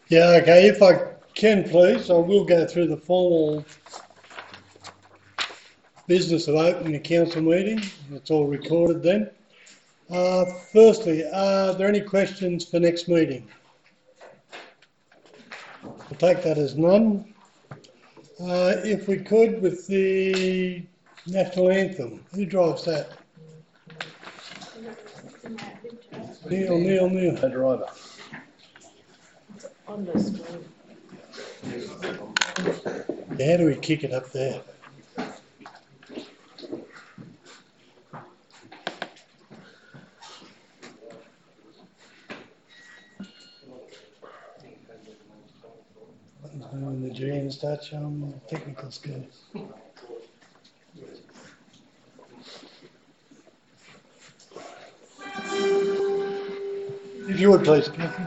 Yeah, okay, if I can please, I will go through the formal business of opening a council meeting. It's all recorded then. Firstly, are there any questions for next meeting? I'll take that as none. If we could, with the national anthem, who drives that? Neil. The driver. On the screen. How do we kick it up there? When the G start showing technical skills. If you would please, Cathy.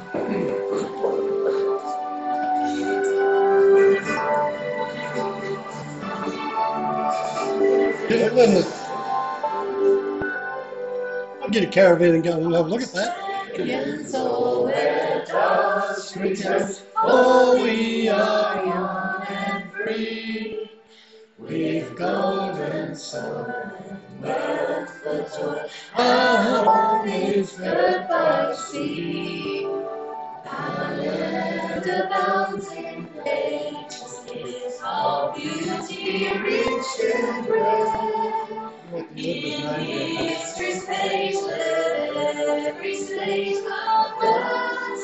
I'll get a caravan and go and have a look at that. So let us rejoice, for we are young and free, with golden sun and mirth the joy. Our home is fed by sea. Our land abounds in nature's gifts, our beauty rich and rare. In history's page, let every stage of birds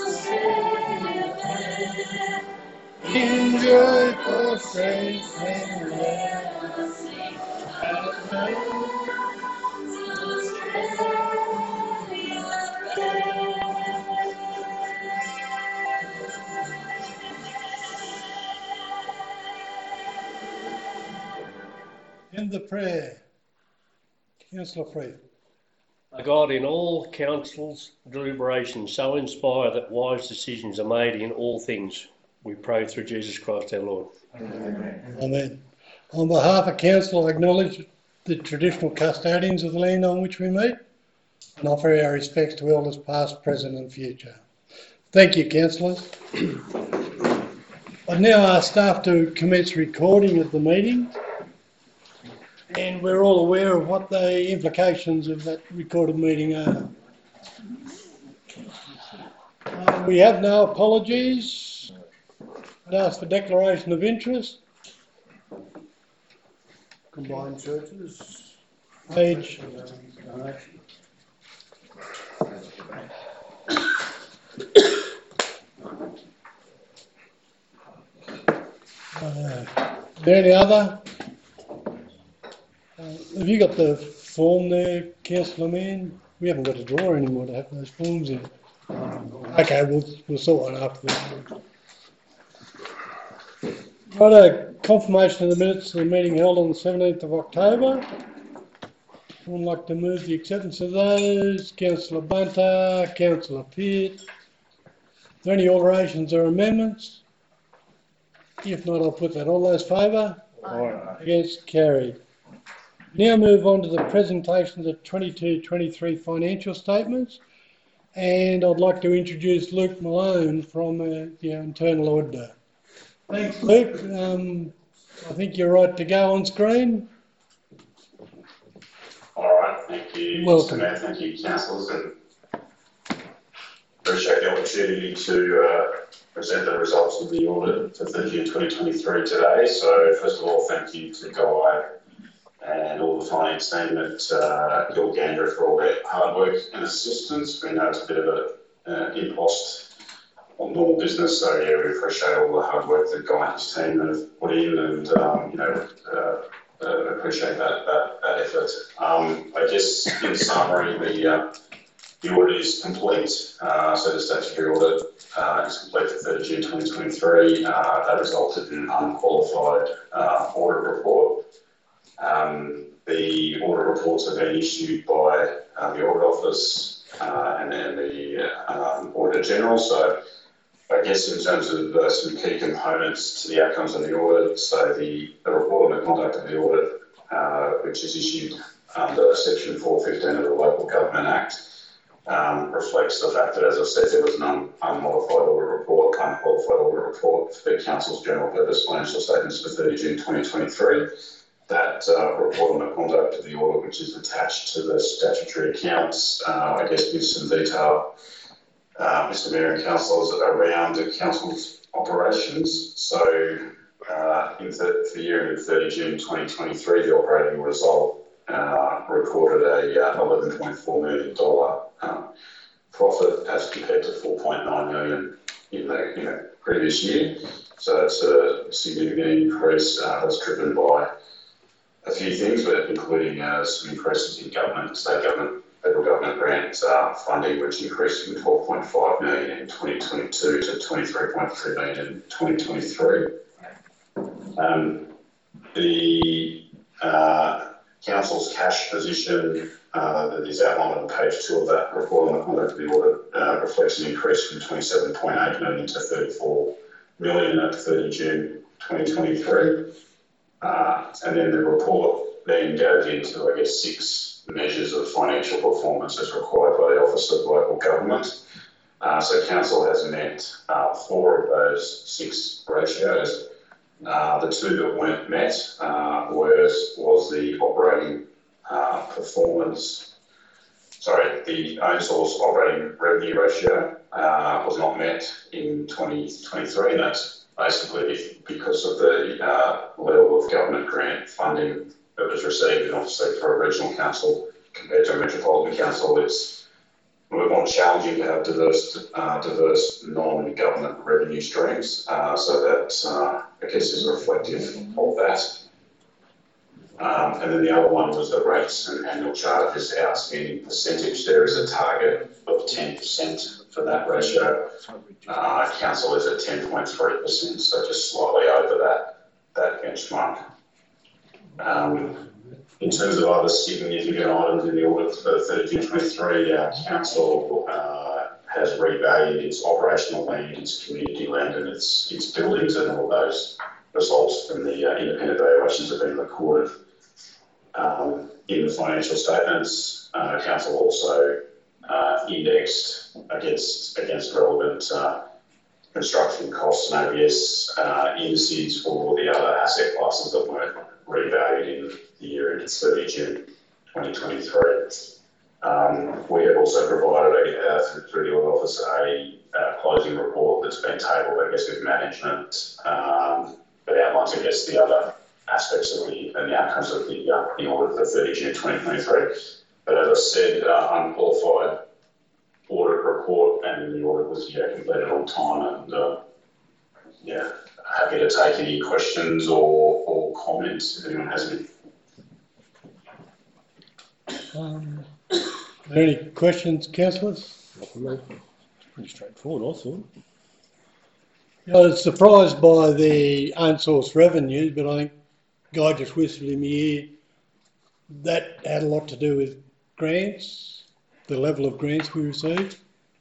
astray. In joyful strains, and let us sing our praise to Australia praise. End the prayer. Councillor Freeth. God, in all councils, deliberations, so inspire that wise decisions are made in all things. We pray through Jesus Christ our Lord. Amen. Amen. On behalf of Council, I acknowledge the traditional custodians of the land on which we meet and offer our respects to elders past, present and future. Thank you, councillors. I now ask staff to commence recording of the meeting. And we're all aware of what the implications of that recorded meeting are. We have no apologies. I'd ask for declaration of interest. Combined churches. Page. Is there any other? Have you got the form there, Councillor Mann? We haven't got a drawer anymore to have those forms in. Okay, we'll sort one afterwards. Right, a confirmation of the minutes of the meeting held on the 17th of October. Someone like to move the acceptance of those? Councillor Bunter, Councillor Pitt. Are there any alterations or amendments? If not, I'll put that. All those favour? Aye. Against, carried. Now move on to the presentation of the 22-23 financial statements, and I'd like to introduce Luke Malone from the internal auditor. Thanks, Luke. I think you're right to go on screen. All right, thank you. Welcome. Mayor, thank you, councillors, and appreciate the opportunity to present the results of the audit for 30 June 2023 today. So first of all, thank you to Guy and all the finance team at Gilgandra for all their hard work and assistance. We know it's a bit of an impost on normal business, so yeah, we appreciate all the hard work that Guy and his team have put in, and appreciate that effort. I guess in summary, the audit is complete. So the statutory audit is complete for 30 June 2023. That resulted in an unqualified audit report. The audit reports have been issued by the Audit Office and then the Auditor General. So I guess in terms of some key components to the outcomes of the audit, so the report on the conduct of the audit, which is issued under Section 415 of the Local Government Act, reflects the fact that, as I said, there was an unmodified audit report unqualified audit report for the Council's general purpose financial statements for 30 June 2023. That report on the conduct of the audit, which is attached to the statutory accounts, I guess gives some detail, Mr Mayor and Councillors, around the Council's operations. So for the year ended 30 June 2023, the operating result recorded a $11.4 million profit as compared to $4.9 million in the previous year. So it's a significant increase that's driven by a few things, but including some increases in government, state government, federal government grant funding, which increased from $12.5 million in 2022 to $23.3 million in 2023. The Council's cash position that is outlined on page 2 of that report on the conduct of the audit reflects an increase from $27.8 million to $34 million at 30 June 2023. And then the report then goes into, I guess, 6 measures of financial performance as required by the Office of Local Government. So Council has met 4 of those 6 ratios. The 2 that weren't met was the operating performance. Sorry, the own source operating revenue ratio was not met in 2023, and that's basically because of the level of government grant funding that was received, and obviously for a regional council compared to a metropolitan council, it's a little more challenging to have diverse non-government revenue streams. So that, I guess, is reflective of that. And then the other one was the rates and annual charges outstanding percentage. There is a target of 10% for that ratio. Council is at 10.3%, so just slightly over that benchmark. In terms of other significant items in the audit for 30 June 2023, Council has revalued its operational land, its community land, and its buildings, and all those results from the independent valuations have been recorded in the financial statements. Council also indexed against relevant construction costs and ABS indices for the other asset classes that weren't revalued in the year ended 30 June 2023. We have also provided through the audit office a closing report that's been tabled, I guess, with management that outlines, I guess, the other aspects of and the outcomes of the audit for 30 June 2023. But as I said, unqualified audit report, and the audit was completed on time, and happy to take any questions or comments if anyone has any. Are there any questions, councillors? Pretty straightforward, I thought. I was surprised by the own source revenue, but I think Guy just whispered in my ear that had a lot to do with grants, the level of grants we received.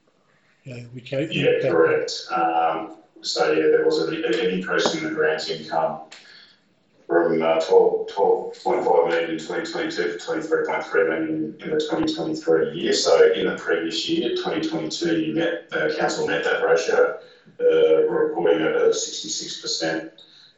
Correct. So there was an increase in the grants income from $12.5 million in 2022 to $23.3 million in the 2023 year. So in the previous year, 2022, Council met that ratio, reporting at a 66%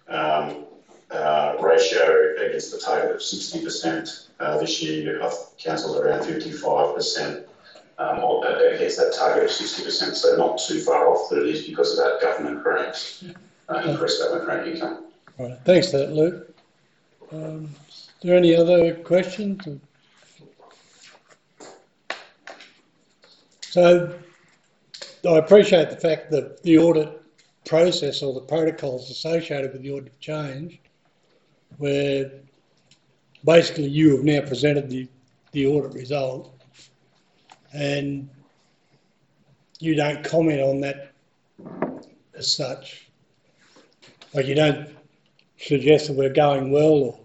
ratio against the target of 60%. This year, Council's around 55% against that target of 60%, so not too far off, but it is because of that government grant, increased government grant income. All right, thanks for that, Luke. Is there any other questions? So I appreciate the fact that the audit process or the protocols associated with the audit change, where basically you have now presented the audit result and you don't comment on that as such. Like, you don't suggest that we're going well or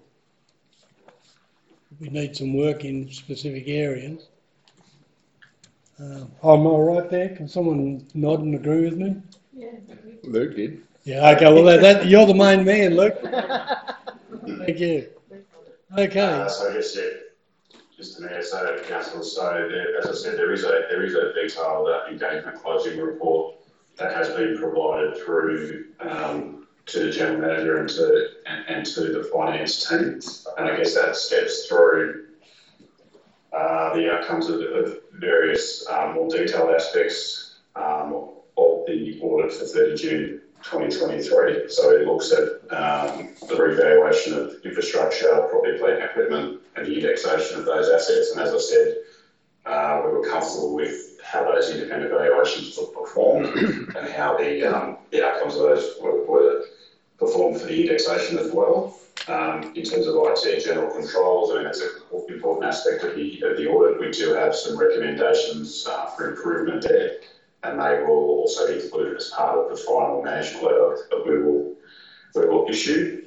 we need some work in specific areas. I'm all right there. Can someone nod and agree with me? Yeah. Luke did. Yeah, okay, well, you're the main man, Luke. Thank you. Okay. So I guess, just to add, so Council, so there, as I said, there is a detailed engagement closing report that has been provided through to the general manager and to the finance team. And I guess that steps through the outcomes of various more detailed aspects of the audit for 30 June 2023. So it looks at the revaluation of infrastructure, property, plant and equipment, and the indexation of those assets. And as I said, we were comfortable with how those independent valuations were performed and how the outcomes of those were performed for the indexation as well. In terms of IT general controls, I mean, that's an important aspect of the audit. We do have some recommendations for improvement there, and they will also be included as part of the final management letter that we will issue.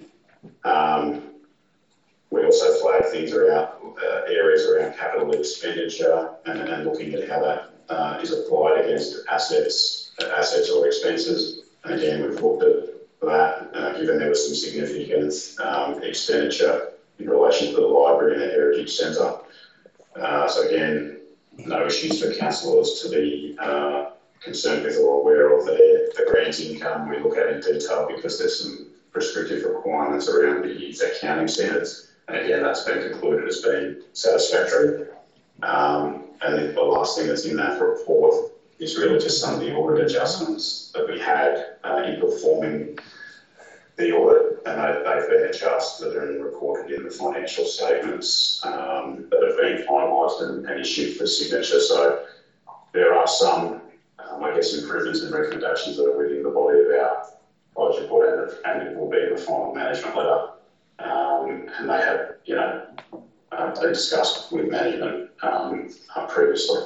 We also flag things around areas around capital expenditure and looking at how that is applied against assets or expenses. And again, we've looked at that, given there was some significant expenditure in relation to the library and the Heritage Centre. So again, no issues for councillors to be concerned with or aware of the grant income we look at in detail, because there's some prescriptive requirements around the accounting standards. And again, that's been concluded as being satisfactory. And then the last thing that's in that report is really just some of the audit adjustments that we had in performing the audit, and they've been adjusted and recorded in the financial statements that have been finalised and issued for signature. So there are some, I guess, improvements and recommendations that are within the body of our budget report, and it will be in the final management letter. And they have, been discussed with management previously.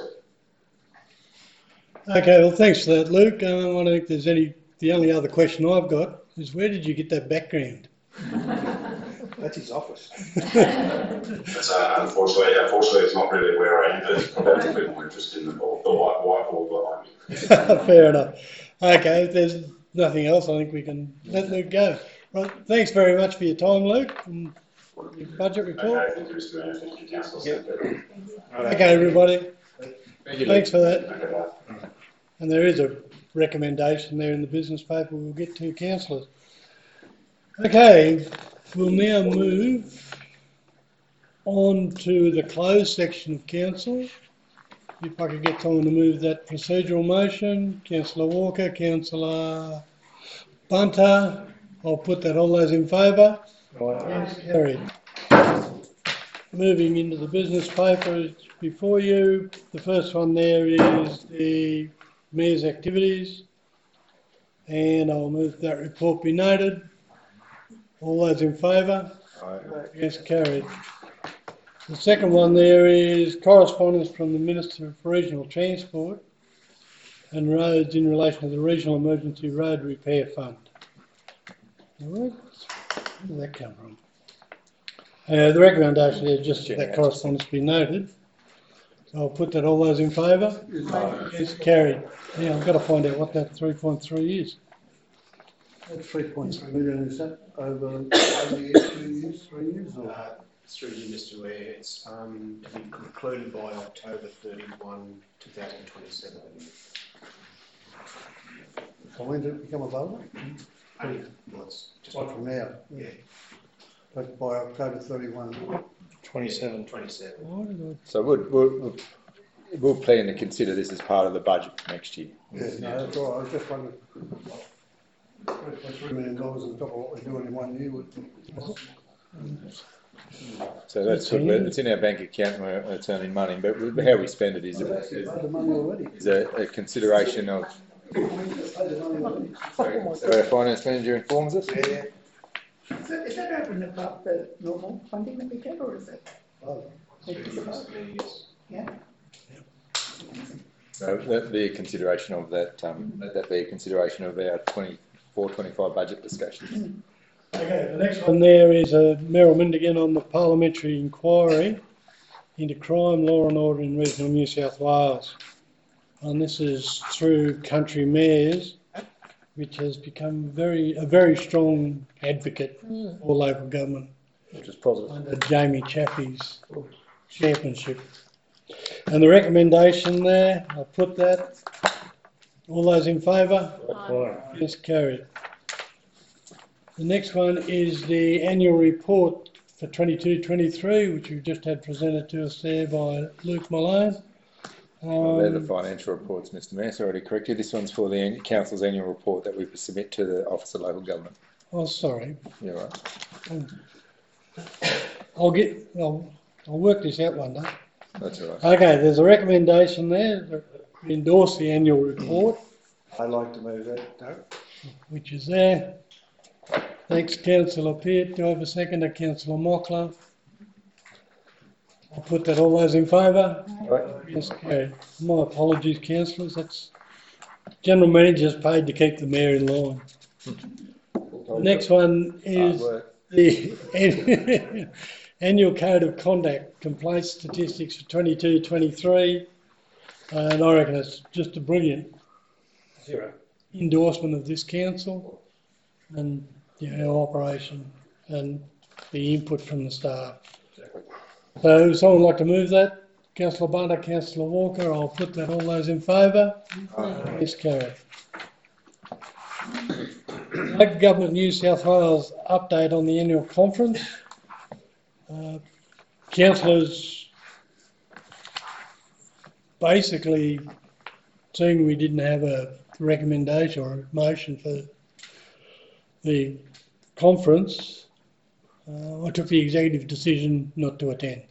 Okay, well, thanks for that, Luke. I don't think there's the only other question I've got is, where did you get that background? That's his office. That's, unfortunately, it's not really where I am, but it's probably a bit more interested in the whiteboard behind me. Fair enough. Okay, if there's nothing else, I think we can let Luke go. Right, thanks very much for your time, Luke, and your budget report. Okay, thank you, Mr. Mayor. Thank you, Councillor. Okay, everybody. Thanks for that. Okay, bye. And there is a recommendation there in the business paper we'll get to, councillors. Okay, we'll now move on to the closed section of council. If I could get someone to move that procedural motion. Councillor Walker, Councillor Bunter. I'll put that. All those in favour? Yes, carried. Moving into the business paper before you. The first one there is the Mayor's activities, and I'll move that report be noted. All those in favour? Yes, carried. The second one there is correspondence from the Minister for Regional Transport and Roads in relation to the Regional Emergency Road Repair Fund. Where did that come from? The recommendation is just that correspondence be noted. So I'll put that. All those in favour? Yes, carried. Yeah, I've got to find out what that 3.3 is. That's 3.3 million, is that over the year, 2 years, 3 years? Or? Through you, Mr. Mayor, it's to be concluded by October 31, 2027. So when did it become available? Well, it's just Right from now? Yeah. But by October 31? 27. So we'll plan to consider this as part of the budget for next year. Yeah, no, that's all right. I was just wondering. $3 million on top of what we're doing in 1 year. So that's it's in our bank account and we're earning money, but how we spend it is The money already. a consideration of. So our finance manager informs us. Yeah. So is that over and above the normal funding that we get, or is it? Oh. Yeah. So that be a consideration of that. That be a consideration of our 24-25 budget discussions. Okay, the next one there is Meryl Mindigan on the parliamentary inquiry into crime, law and order in regional New South Wales. And this is through Country Mayors, which has become a very strong advocate for local government. Which is positive. Under Jamie Chaffee's chairmanship. And the recommendation there, I'll put that. All those in favour? Aye. Yes, carried. The next one is the annual report for 22-23, which we've just had presented to us there by Luke Malone. They're the financial reports, Mr Mayor. Sorry to correct you. This one's for the Council's annual report that we submit to the Office of Local Government. Oh, sorry. You're right. I'll work this out one day. That's all right. Okay, there's a recommendation there to endorse the annual report, I'd like to move that, Doug. which is there. Thanks, Councillor Peart. Do I have a second to Councillor Mockler? I'll put that. All those in favour? Yes, carried. My apologies, councillors. That's General Manager's paid to keep the Mayor in line. The next one is the annual Code of Conduct complaint statistics for 22-23. And I reckon it's just a brilliant endorsement of this council and our operation and the input from the staff. So would someone like to move that? Councillor Bunter, Councillor Walker, I'll put that. All those in favour? Yes, carried. Local Government New South Wales update on the annual conference. Councillors basically, seeing we didn't have a recommendation or a motion for the conference, I took the executive decision not to attend.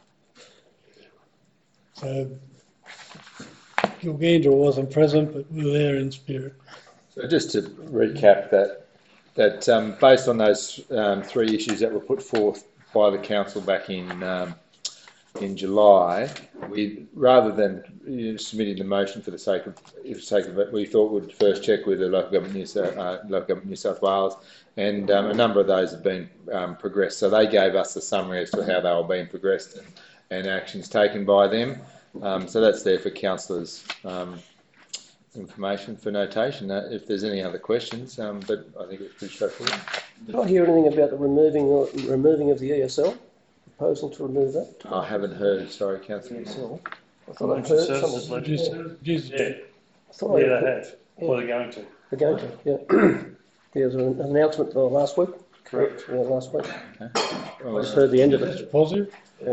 So Gilgandra wasn't present, but we were there in spirit. So just to recap that based on those three issues that were put forth by the council back in July, we rather than submitting the motion for the sake of it, we thought we'd first check with the Local Government New South Wales, and a number of those have been progressed. So they gave us a summary as to how they were being progressed and actions taken by them. So that's there for councillors' information for notation. If there's any other questions, but I think it's pretty straightforward. Did I hear anything about the removing of the ESL? Proposal to remove that? I haven't heard. Sorry, councillor. ESL. I thought I heard something. I thought Yeah, they have. Well, they're going to. They're going to, yeah. There was an announcement last week. Correct. Yeah, last week. Well, I just heard the end of That's it. positive.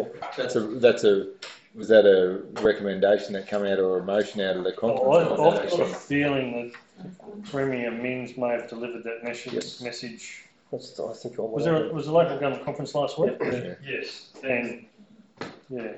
Was that a recommendation that came out or a motion out of the conference? Oh, I've got a feeling that Premier Minns may have delivered that message. That's, I think I Was there was a local government conference last week? Yeah. Yes. And yeah.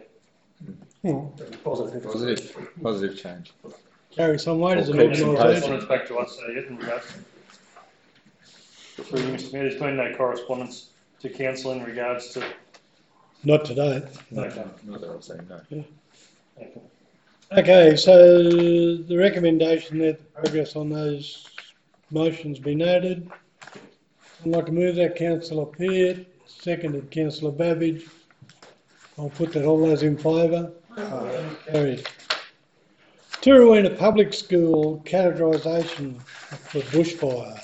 Positive change. Carry some weight as an Well, keep organisation. correspondence back to us, so yeah, in regards. Through you, Mr. Mayor, there's been no correspondence to council in regards to. Not today. No, not that I'm saying no. Okay, so the recommendation that the progress on those motions be noted. I'd like to move that, Councillor Peart, seconded Councillor Babbage. I'll put that. All those in favour? Carried. Turawina Public School categorisation for bushfire.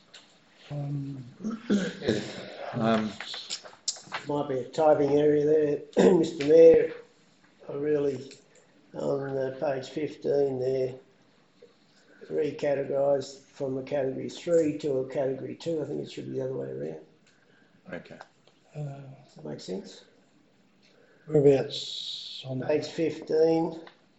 Might be a typing area there, Mr. Mayor. I really, on page 15 there, recategorised from a category 3 to a category 2. I think it should be the other way around. Okay. Does that make sense? Whereabouts on that? Page 15,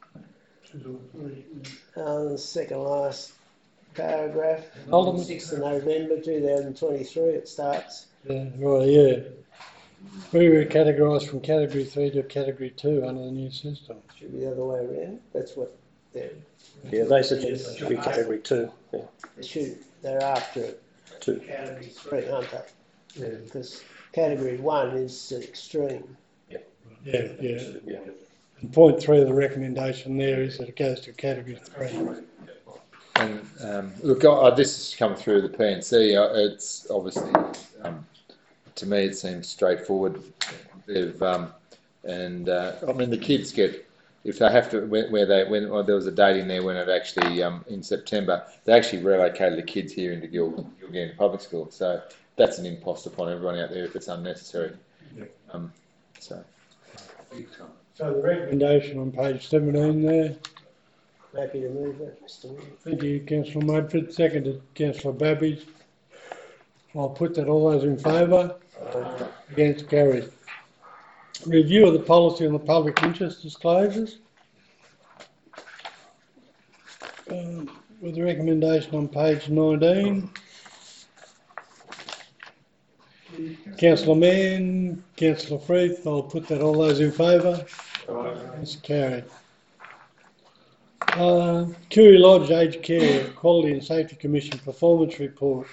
the second last paragraph, Ultimate. 6th of November 2023 it starts. Yeah, right, yeah. We were categorised from category 3 to category 2 under the new system. Should be the other way around. That's what they're. Yeah, they suggest it should be category 2. Yeah. They're after 2. category 3, aren't they? Yeah. Because category 1 is extreme. Yeah. And point 3 of the recommendation there is that it goes to category 3. And look, this has come through the PNC. It's obviously, to me, it seems straightforward. They've, I mean, the kids get, if they have to, when there was a date in there when it actually, in September, they actually relocated the kids here into Gilgandra Public School. So that's an impost upon everyone out there if it's unnecessary. So the recommendation on page 17 there Happy to move that, Mr Mayor. Thank you, Councillor Mudford. Seconded, Councillor Babbage. I'll put that. All those in favour? Against, carried. Review of the policy on the public interest disclosures. With the recommendation on page 19. Councillor Mann, Councillor Freeth, I'll put that. All those in favour? It's carried. Curry Lodge Aged Care Quality and Safety Commission Performance Report.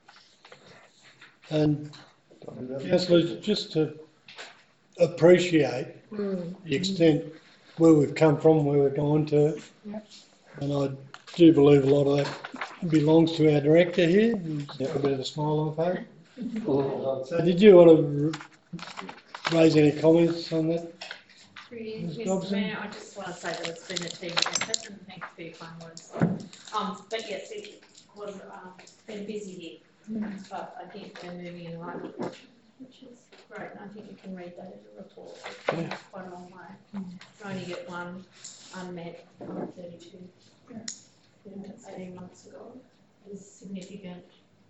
And councillors, just to appreciate the extent where we've come from, where we're going to, and I do believe a lot of that belongs to our director here. He's got a bit of a smile on the face. So did you want to raise any comments on that? Mr Mayor, I just want to say that it's been a team effort and thank you for your kind words. But yes, it was been a busy year, but I think we're moving in the right direction, which is great. And I think you can read that in the report. It's quite a long way. You only get one unmet on 32. 18 months ago is significant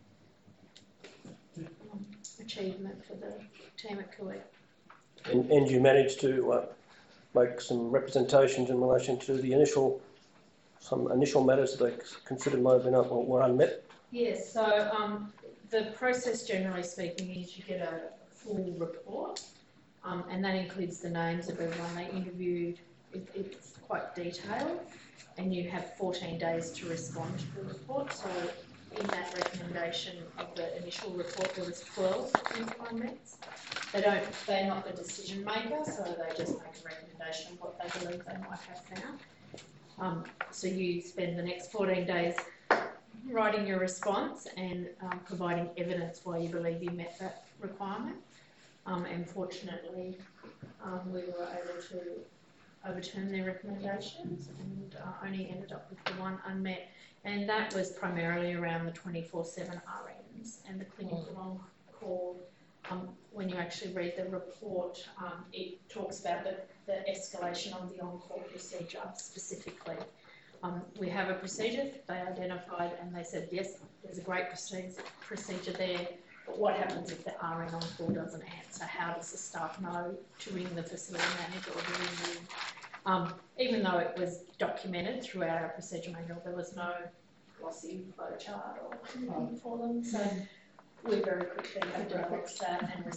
achievement for the team at Kuwait. And you managed to make some representations in relation to some initial matters that they considered may have been were unmet? Yes, so the process, generally speaking, is you get a full report, and that includes the names of everyone they interviewed. It's quite detailed, and you have 14 days to respond to the report. So in that recommendation of the initial report, there was 12 unmets. They're not the decision maker, so they just make a recommendation of what they believe they might have found. So you spend the next 14 days writing your response and providing evidence why you believe you met that requirement. And fortunately, we were able to overturn their recommendations and only ended up with the one unmet. And that was primarily around the 24/7 RNs and the clinical on-call. When you actually read the report, it talks about the escalation of the on-call procedure specifically. We have a procedure they identified and they said, yes, there's a great procedure there, but what happens if the RN on-call doesn't answer? How does the staff know to ring the facility manager or to ring you? Even though it was documented throughout our procedure manual, there was no glossy flowchart or anything for them. So we very quickly developed that and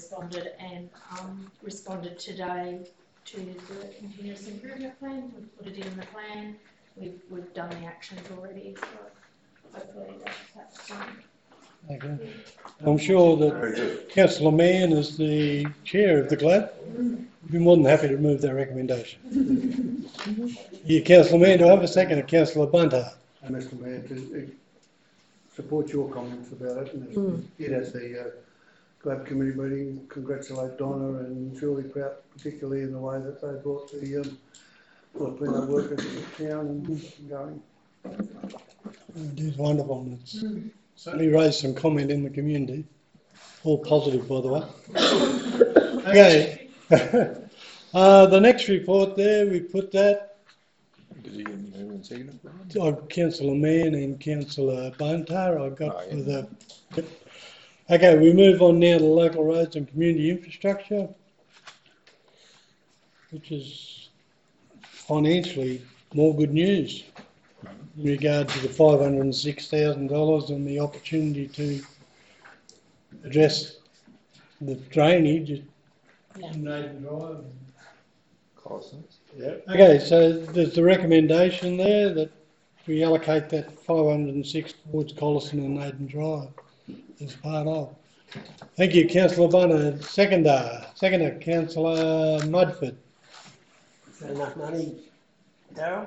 responded today to the continuous improvement plan. We've put it in the plan. We've done the actions already, so hopefully that's fine. Okay. I'm sure that Councillor Mann, as the chair of the club, would be more than happy to move that recommendation. Councillor Mann, do I have a second of Councillor Bunter? Mr Mayor, to support your comments about it, and as the club committee meeting, congratulate Donna and Julie Prout, particularly in the way that they brought the Filipino workers to town and going. It is wonderful. It's certainly raised some comment in the community. All positive, by the way. Okay. The next report there, we put that. Did you move and second Councillor Mann and Councillor Bunter. I got for the. Okay, we move on now to local roads and community infrastructure, which is financially more good news in regard to the $506,000 and the opportunity to address the drainage at Naden Drive. Yeah. Okay, so there's the recommendation there that we allocate that 506 towards Collison and Naden Drive as part of. Thank you, Councillor Bunter. Seconder, Councillor Mudford. Is that enough money, Darryl?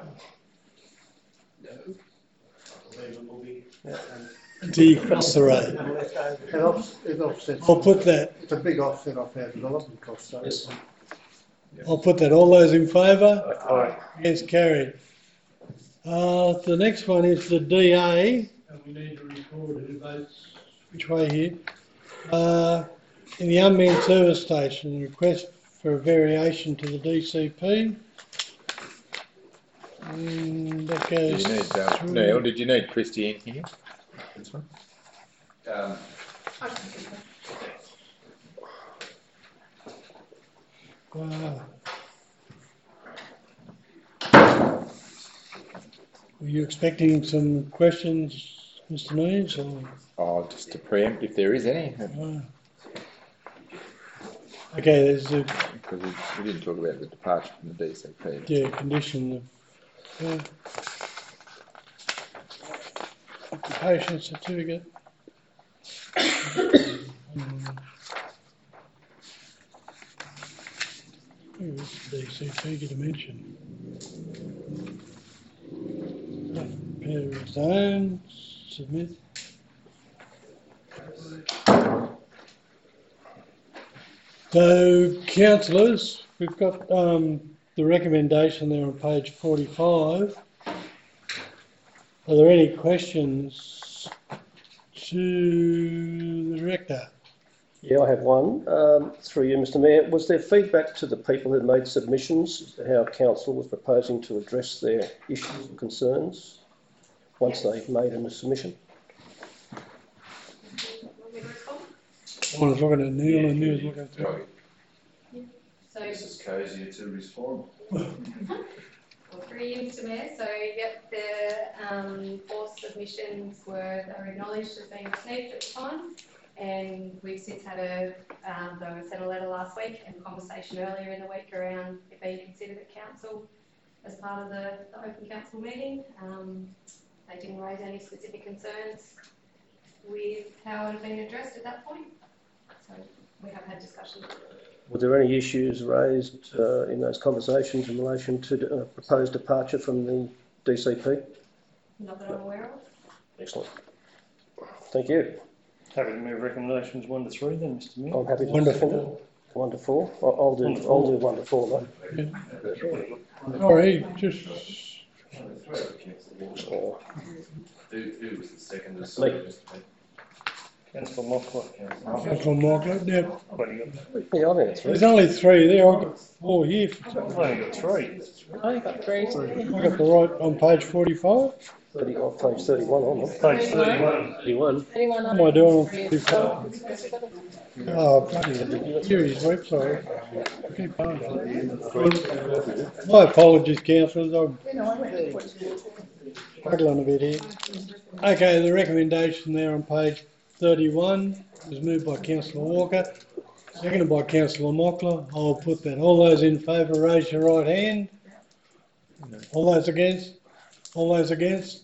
To cross the road. It offsets. I'll put that. It's a big offset off our development costs. So. Yes. I'll put that. All those in favour? Aye. Yes, carried. The next one is the DA, and we need to record who votes which way here. In the unmanned service station, request for a variation to the DCP. That Do goes you need, through. Neil, did you need Christie in here? This one? Were you expecting some questions, Mr. Neves? Or? Oh, just to preempt if there is any. Okay, there's a Because we didn't talk about the departure from the DCP. condition of occupation certificate. Where is the DCP get a mention? Pair of zones, submit. So, councillors, we've got the recommendation there on page 45. Are there any questions to the director? Yeah, I have one. Through you, Mr Mayor. Was there feedback to the people who made submissions as to how council was proposing to address their issues and concerns once they made a submission? I was looking at Neil and Neil was looking through. So, This is cozier to respond. well, through you, Mr Mayor. So, yep, the 4 submissions were acknowledged as being received at the time, and we've since had though we sent a letter last week and conversation earlier in the week around it being considered at council as part of the open council meeting. They didn't raise any specific concerns with how it had been addressed at that point. So we have had discussions. Were there any issues raised in those conversations in relation to proposed departure from the DCP? Not that I'm aware of. Excellent. Thank you. Happy to move recommendations 1 to 3 then, Mr Mayor. I'm happy to 1 to 4. 1 to 4. I'll do 1 to 4 though. Sorry, just Who was the second? Me. Councillor Mockler. Councillor Mockler. Yeah, Yeah, I think it's 3. there's only 3 there. I've got 4 here. I've only got 3. Oh, you got 3. I got the right on page 45. 30 off page 31 on them. Page 31. 31. What am I doing on 45? Oh, bloody hell. Serious website. Keep going. My apologies, councillors. I'm struggling a bit here. Okay, the recommendation there on page 31 was moved by Councillor Walker, seconded by Councillor Mockler. I'll put that. All those in favour, raise your right hand. All those against? All those against?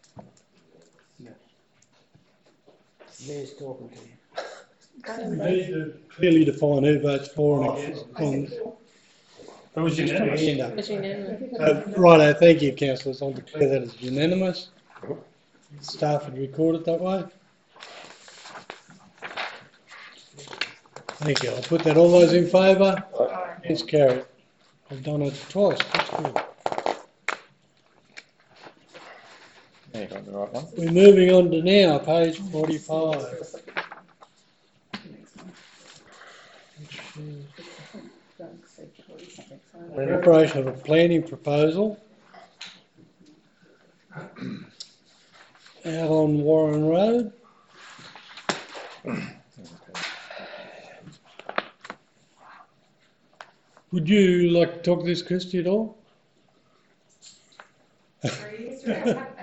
Mayor's talking to you. We need to clearly define who votes for and against. That was unanimous. It's unanimous. Righto, thank you, councillors. I'll declare that as unanimous. Staff would record it that way. Thank you. I'll put that. All those in favour? It's carried. I've done it twice. That's good. Yeah, you got the right one. We're moving on to now, page 45. Preparation of a planning proposal out on Warren Road. Would you like to talk to this, Christy, at all? Happy to.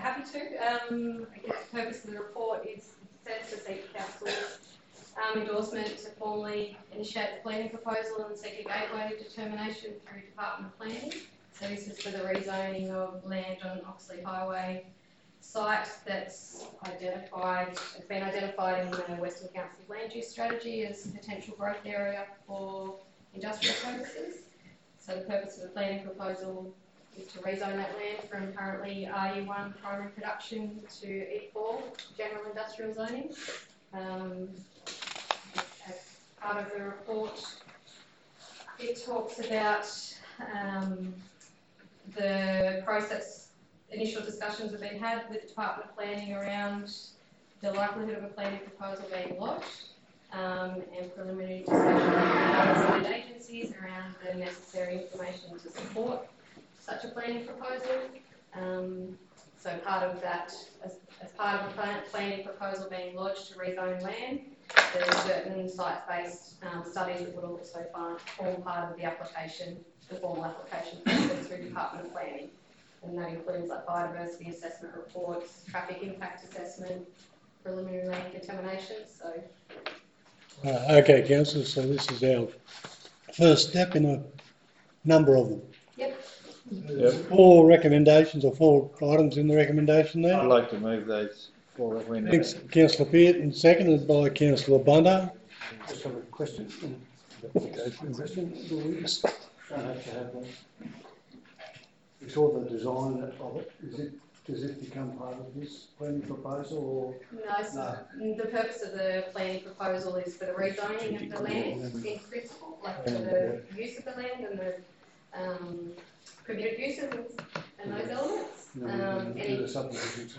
I guess the purpose of the report is to seek council's endorsement to formally initiate the planning proposal and seek a gateway determination through Department of Planning. So this is for the rezoning of land on Oxley Highway site that's been identified in the Western Council's land use strategy as a potential growth area for industrial purposes. So the purpose of the planning proposal is to rezone that land from currently RU1 primary production to E4 general industrial zoning. As part of the report, it talks about the process. Initial discussions have been had with the Department of Planning around the likelihood of a planning proposal being lodged, and preliminary discussions with other agencies around the necessary information to support such a planning proposal. So part of that, as part of the planning proposal being lodged to rezone land, there are certain site-based studies that would also form part of the application, the formal application process through Department of Planning. And that includes like biodiversity assessment reports, traffic impact assessment, preliminary land determinations. So. Okay, councillor, so this is our first step in a number of them. Yep. Yep. 4 recommendations or 4 items in the recommendation there. I'd like to move those 4 recommendations. Thanks, councillor Peart, and seconded by councillor Bunter. Just have a question. Question, Louise? Don't have to have one. We saw the design of it. Does it become part of this planning proposal or? No, so the purpose of the planning proposal is for the rezoning of the land in principle, like for the use of the land and the permitted uses and those elements.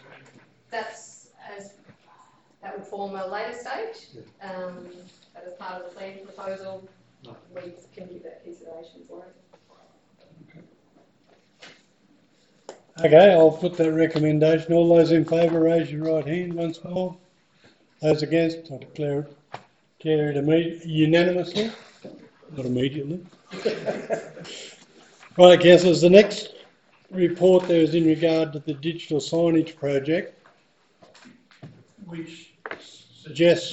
That would form a later stage. But as part of the planning proposal, we can give that consideration for it. Okay, I'll put that recommendation. All those in favour, raise your right hand once more. Those against, I declare it carried unanimously. Not immediately. Right, councillors, the next report there is in regard to the digital signage project, which suggests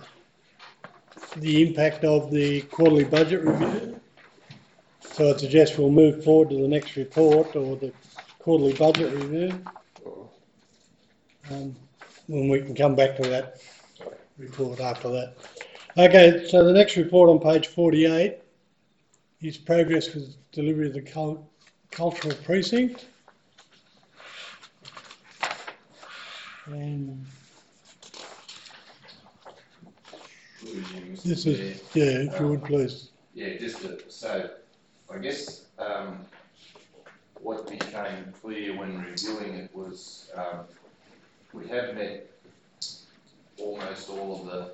the impact of the quarterly budget review. So I suggest we'll move forward to the next report, or the quarterly budget review, when we can come back to that report after that. Okay, so the next report on page 48 is progress with delivery of the cultural precinct. And this is, yeah, if you would please. Yeah, so I guess what became clear when reviewing it was we have met almost all of the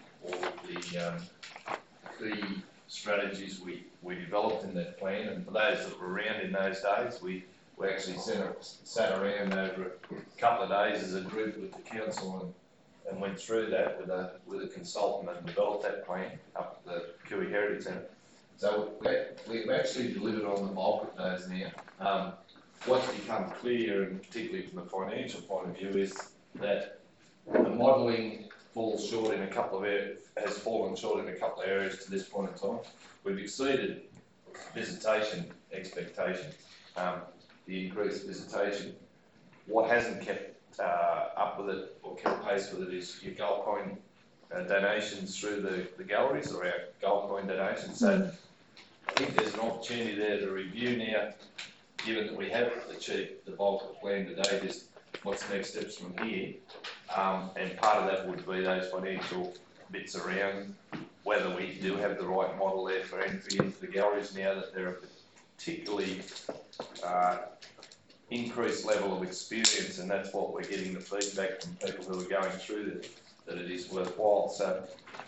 key strategies we developed in that plan, and for those that were around in those days, we actually sat around over a couple of days as a group with the council and went through that with a consultant and developed that plan up at the Cooey Heritage Centre. So we've actually delivered on the bulk of those now. What's become clear, and particularly from a financial point of view, is that the modelling has fallen short in a couple of areas to this point in time. We've exceeded visitation expectations, the increased visitation. What hasn't kept up with it or kept pace with it is your gold coin donations through the galleries, or our gold coin donations. So I think there's an opportunity there to review now, given that we have achieved the bulk of the plan today, just what's the next steps from here. And part of that would be those financial bits around whether we do have the right model there for entry into the galleries now that they're a particularly increased level of experience, and that's what we're getting the feedback from people who are going through that it is worthwhile. So,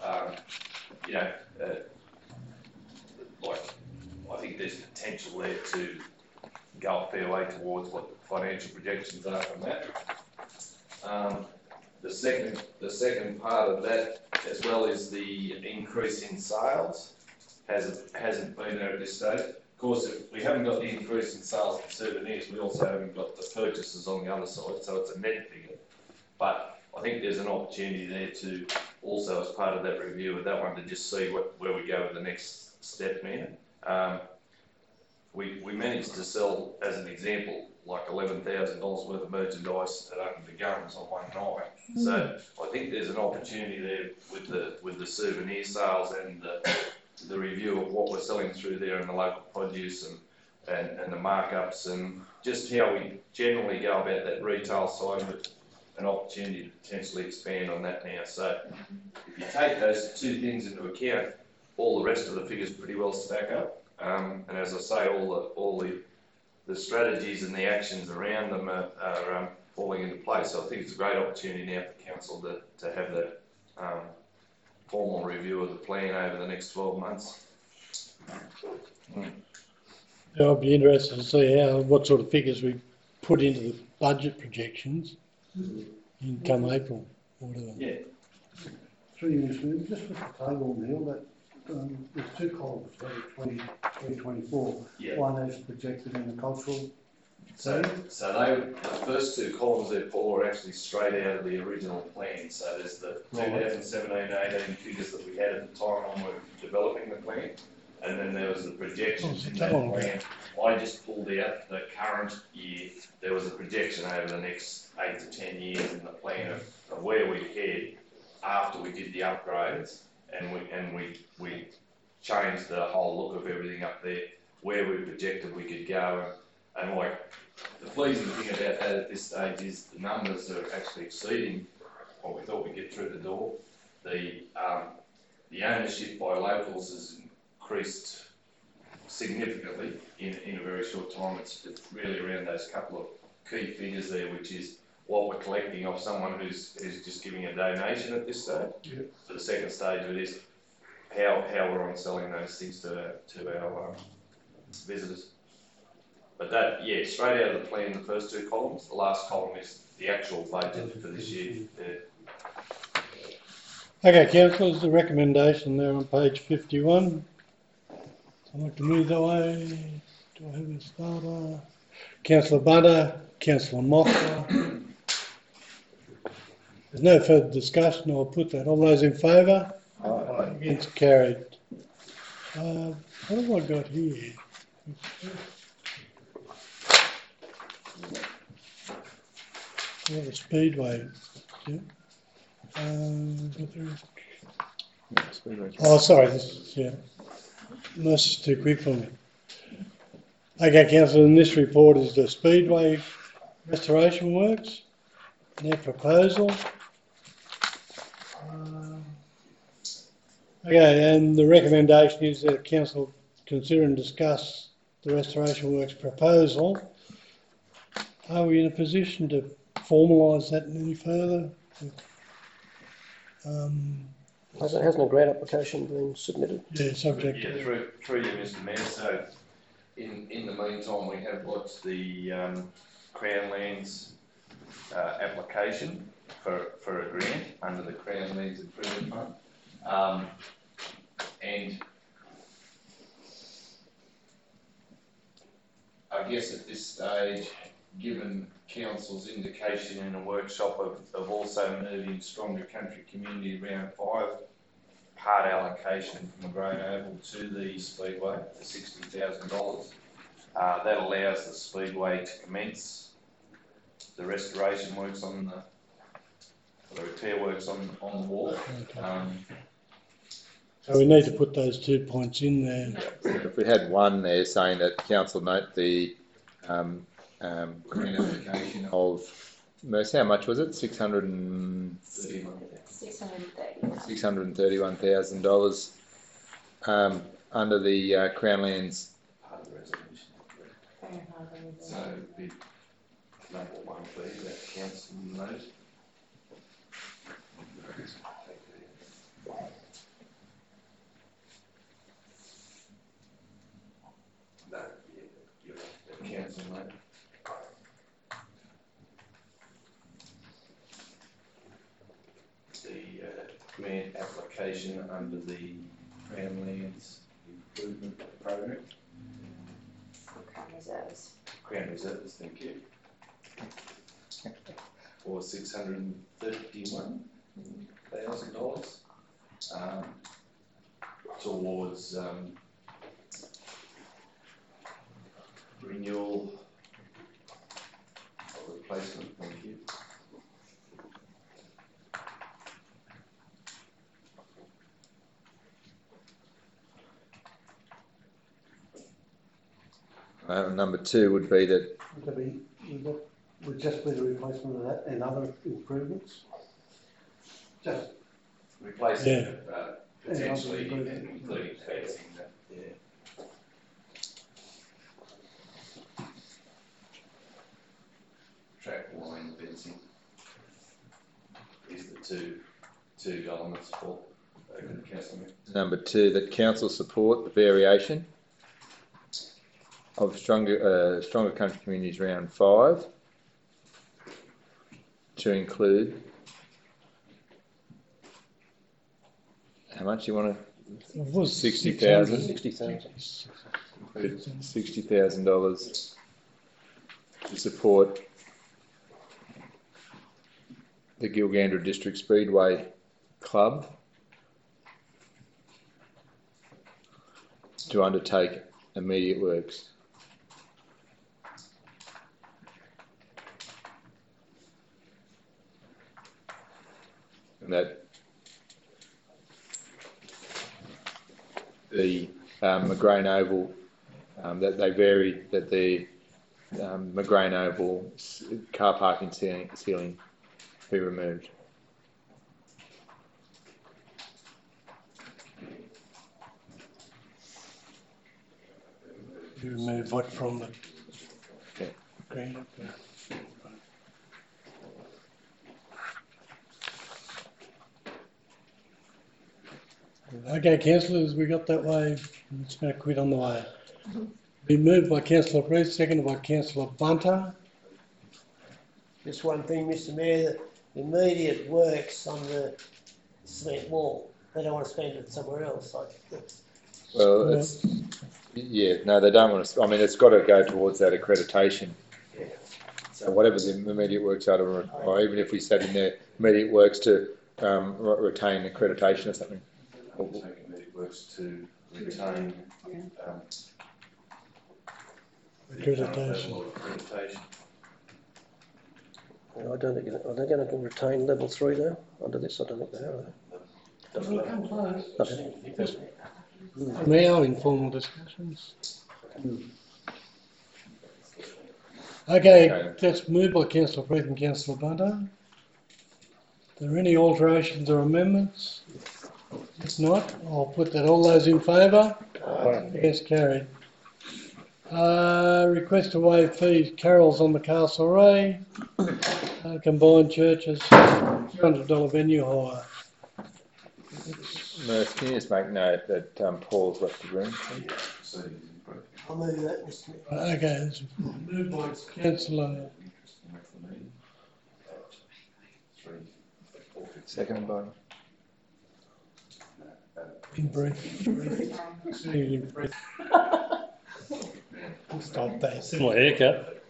I think there's potential there to go a fair way towards what the financial projections are from that. The second part of that as well is the increase in sales. Hasn't been there at this stage. Of course, if we haven't got the increase in sales of souvenirs, we also haven't got the purchases on the other side, so it's a net figure. But I think there's an opportunity there to also, as part of that review of that one, to just see where we go with the next step now. We managed to sell, as an example, like $11,000 worth of merchandise at Under the Gums on one night. So I think there's an opportunity there with the souvenir sales and the review of what we're selling through there in the local produce and the markups, and just how we generally go about that retail side of it, an opportunity to potentially expand on that now. So if you take those two things into account, all the rest of the figures pretty well stack up. And as I say, all the strategies and the actions around them are falling into place. So I think it's a great opportunity now for council to have that formal review of the plan over the next 12 months. I'll be interested to see what sort of figures we put into the budget projections in come April or whatever. Yeah. Through you, Mr. Mayor, just with the table, Neil, that there's two columns for 2024. Yeah. One is projected in the cultural. So the first two columns there, Paul, are actually straight out of the original plan. So there's the 2017-18 figures that we had at the time when we were developing the plan, and then there was the projections in that plan. I just pulled out the current year. There was a projection over the next 8 to 10 years in the plan of where we head after we did the upgrades, and we changed the whole look of everything up there, where we projected we could go, and like the pleasing thing about that at this stage is the numbers are actually exceeding what we thought we'd get through the door. The ownership by locals has increased significantly in a very short time. It's really around those couple of key figures there, which is what we're collecting off someone who's just giving a donation at this stage. Yep. So the second stage of it is how we're on selling those things to our visitors. But that, yeah, straight out of the plan, the first two columns. The last column is the actual budget for this year. Okay, councillors, the recommendation there on page 51. I'd like to move that way. Do I have a starter? Councillor Bunter, Councillor Mockler. There's no further discussion. I'll put that. All those in favour? Aye. Against, carried. What have I got here? The Speedway. Yeah. Oh, sorry. This is, yeah. This is too quick for me. Okay, councillor, in this report is the Speedway restoration works. Their proposal. Okay, and the recommendation is that council consider and discuss the restoration works proposal. Are we in a position to formalise that any further? Hasn't a grant application been submitted? Yeah, subject. Yeah, through you, Mr. Mayor. So in the meantime, we have lodged the Crown Lands application for a grant under the Crown Lands Improvement Fund. And I guess at this stage, given Council's indication in a workshop of also moving Stronger Country Community Round 5 part allocation from Green Oval to the Speedway for $60,000, that allows the Speedway to commence the restoration works on the repair works on the wall. So we need to put those 2 points in there. If we had one there saying that council note the grant application of Mercy, how much was it? $631,000 under the Crown Lands. Part of the resolution. So it'd be number one, please, that council note. No, yeah, the council note. The grant application under the Crown Lands Improvement Program. Crown Reserves, thank you. For $631,000 towards renewal of replacement, thank you. Number two would be that Would just be the replacement of that and other improvements? Just replacing potentially, including fencing. Yeah. Track line fencing is the two elements for number two, that council support the variation. of Stronger Country Communities Round 5 to include, how much you want to? It was 60,000. 60,000. $60,000 to support the Gilgandra District Speedway Club to undertake immediate works. And that the McGrain Oval, that they varied that the McGrain Oval car parking ceiling be removed. You remove what from the green up there? Okay, councillors, we got that way. I'm just going to quit on the way. Been moved by Councillor Priest, seconded by Councillor Bunter. Just one thing, Mr Mayor, the immediate works on the cement wall, they don't want to spend it somewhere else. Well, it's, no, they don't want to. I mean, it's got to go towards that accreditation. Yeah. So whatever the immediate works are, or even if we said in there immediate works to retain accreditation or something. Take immediate works to retain Accreditation. accreditation. I don't think, are they going to retain level 3 now under this? I don't think they are. Doesn't matter. Okay. Now informal discussions. Okay, that's moved by Councillor Priest and Councillor Bunter. Are there any alterations or amendments? If not, I'll put that. All those in favour? Yes, carried. Request to waive fees, carols on the Castlereagh, combined churches, $200 venue hire. Murph, can you just make note that Paul's left the room? I'll move that, Mr Mayor. Okay, it's moved by Councillor. Second by. In brief. In brief. Stop that. Similar haircut.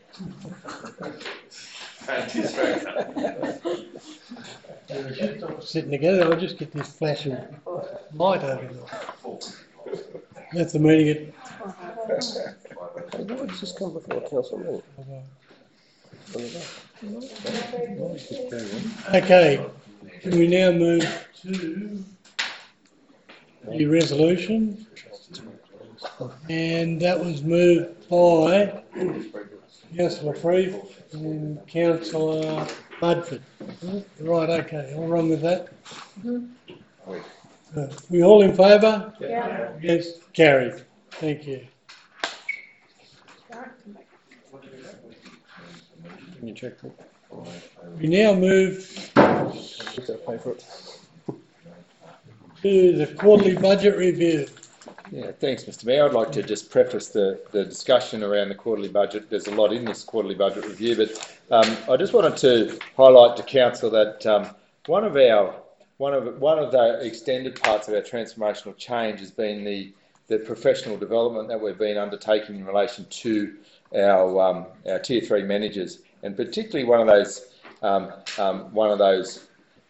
Sitting together, I'll just get this flashing light over there. That's the meeting Why does this come before council meeting? Okay, can we now move to the resolution? And that was moved by Councillor Priest and Councillor Mudford. Right, okay, all wrong with that? We all in favour? Yeah. Yes, carried. Thank you. Can you check it? We now move to the quarterly budget review. Yeah, thanks, Mr. Mayor. I'd like to just preface the discussion around the quarterly budget. There's a lot in this quarterly budget review, but I just wanted to highlight to council that one of the extended parts of our transformational change has been the professional development that we've been undertaking in relation to our Tier 3 managers, and particularly one of those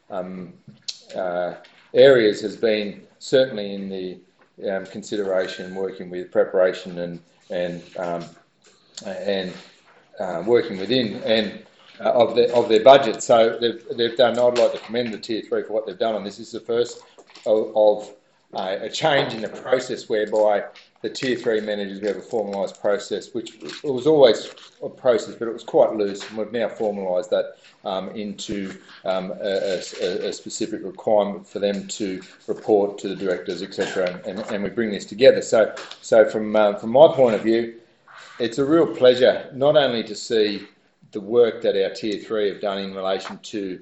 areas has been certainly in the consideration, working with preparation and working within and of their budget. So they've done. I'd like to commend the Tier 3 for what they've done on this. This is the first of a change in the process whereby the Tier 3 managers, we have a formalised process, which it was always a process, but it was quite loose, and we've now formalised that into a specific requirement for them to report to the directors, etc., and we bring this together. So from my point of view, it's a real pleasure not only to see the work that our Tier 3 have done in relation to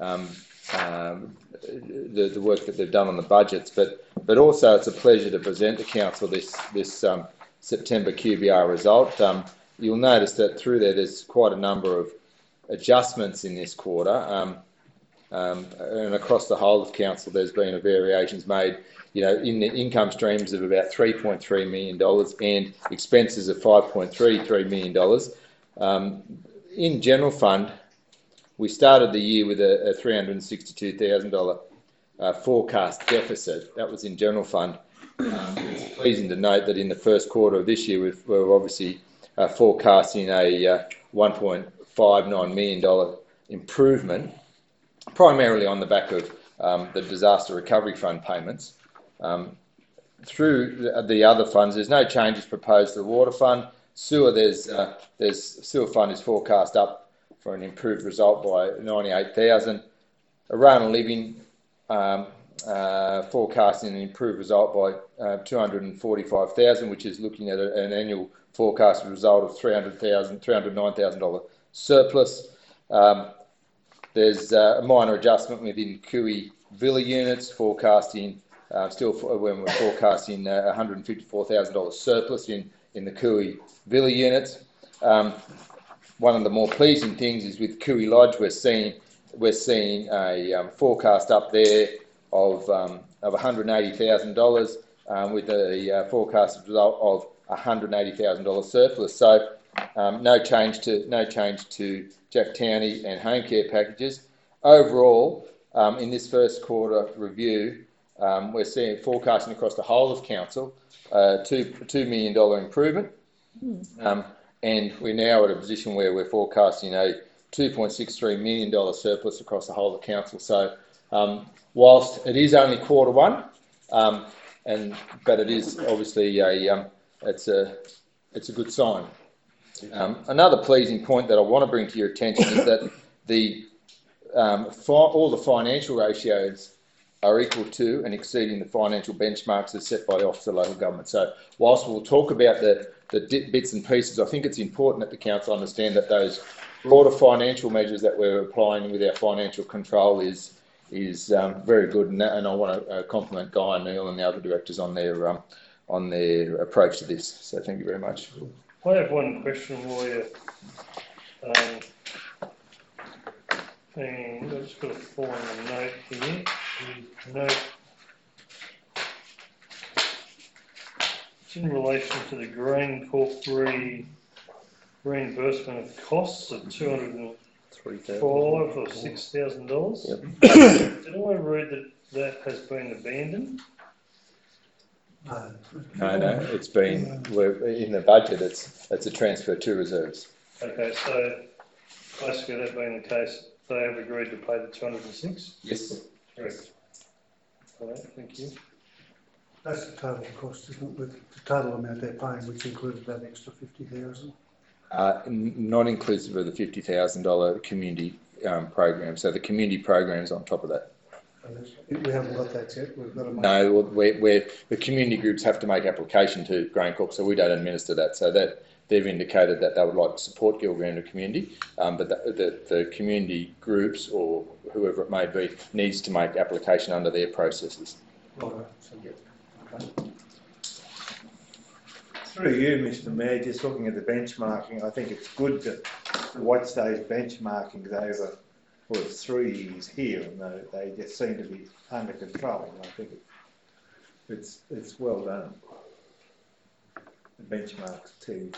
the work that they've done on the budgets, but also it's a pleasure to present to council this September QBR result. You'll notice that through there's quite a number of adjustments in this quarter, and across the whole of council there's been a variations made, in the income streams of about $3.3 million and expenses of $5.33 million. In general fund, we started the year with a $362,000 forecast deficit. That was in general fund. It's pleasing to note that in the first quarter of this year we're obviously forecasting a $1.59 million improvement, primarily on the back of the disaster recovery fund payments. Through the other funds, there's no changes proposed to the water fund. Sewer, sewer fund is forecast up for an improved result by $98,000. Arana Living forecasting an improved result by $245,000, which is looking at an annual forecast result of $309,000 surplus. There's a minor adjustment within Cooey Villa units, forecasting when we're forecasting $154,000 surplus in the Cooey Villa units. One of the more pleasing things is with Cooey Lodge, we're seeing a forecast up there of $180,000 with a forecast result of $180,000 surplus. So no change to Jack Towney and home care packages. Overall, in this first quarter review, we're forecasting across the whole of council $2 million improvement. And we're now at a position where we're forecasting a $2.63 million surplus across the whole of council. So whilst it is only quarter one, but it is obviously it's a good sign. Another pleasing point that I want to bring to your attention is that all the financial ratios are equal to and exceeding the financial benchmarks as set by the Office of Local Government. So whilst we'll talk about the bits and pieces, I think it's important that the council understand that those broader financial measures that we're applying with our financial control is very good, and I want to compliment Guy and Neil and the other directors on their approach to this. So thank you very much. I have one question for you. And I've just got to find a note here. Note. It's in relation to the Grain Corp reimbursement of costs of $205,000 or $6,000. Yep. Did I read that has been abandoned? No, it's been in the budget. It's a transfer to reserves. Okay, so basically that being the case, they have agreed to pay the $206? Yes. Correct. All right, thank you. That's the total cost, isn't it? With the total amount they're paying, which included that extra $50,000. Not inclusive of the $50,000 community program. So the community program is on top of that. We haven't got that yet. We've got to make no, the community groups have to make application to GrainCorp, so we don't administer that. So that they've indicated that they would like to support Gilgandra community, but the community groups or whoever it may be needs to make application under their processes. Okay. Through you, Mr. Mayor, just looking at the benchmarking, I think it's good to watch those benchmarkings over 3 years here, and they just seem to be under control. And I think it's well done. The benchmarks too.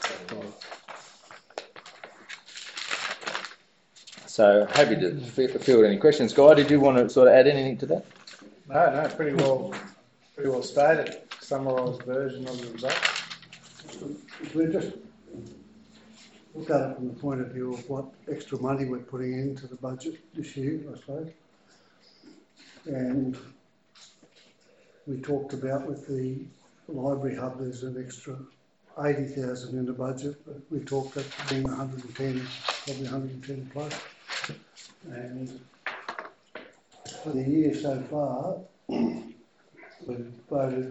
So happy to field any questions. Guy, did you want to sort of add anything to that? No, pretty well stated. Summarised version of the result. We just look at it from the point of view of what extra money we're putting into the budget this year, I suppose. And we talked about with the library hub, there's an extra 80,000 in the budget, but we talked about being 110, probably 110 plus. And for the year so far, we've voted,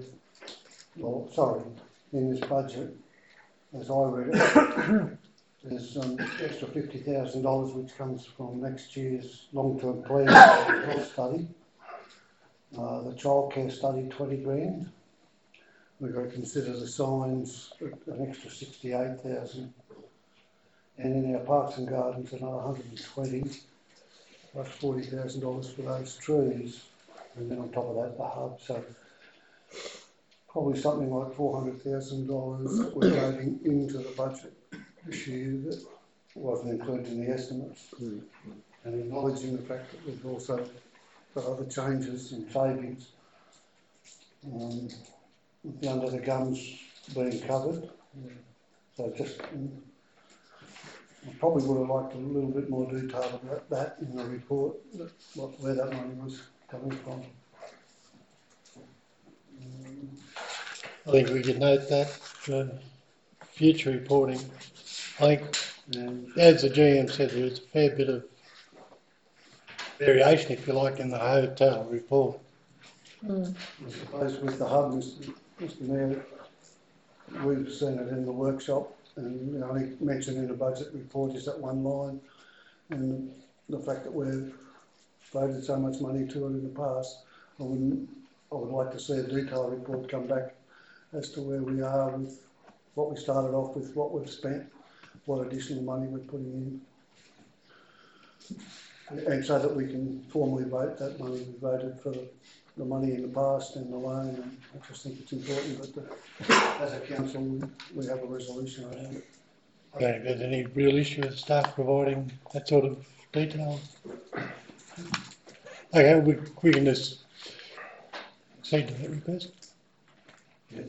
in this budget, as I read it, there's some extra $50,000 which comes from next year's long-term plan health study. The childcare study, 20 grand. we've got to consider the signs, an extra 68,000. And in our parks and gardens, another 120, plus $40,000 for those trees. And then on top of that, the hub. So probably something like $400,000 we're loading into the budget this year that wasn't included in the estimates. And acknowledging the fact that we've also got other changes and savings. With the under the gums being covered. So just, I probably would have liked a little bit more detail about that in the report, where that money was coming from. I think we could note that for future reporting. I think, as the GM said, there's a fair bit of variation, if you like, in the hotel report. I suppose with the hub, Mr Mayor, we've seen it in the workshop, and the only mention in the budget report is that one line, and the fact that we've voted so much money to it in the past. I would like to see a detailed report come back as to where we are with what we started off with, what we've spent, what additional money we're putting in, and so that we can formally vote that money. We voted for the money in the past and the loan, and I just think it's important that as a council we have a resolution around it. I don't think there's any real issue with staff providing that sort of detail. Okay, we can just accede to that request. Yeah.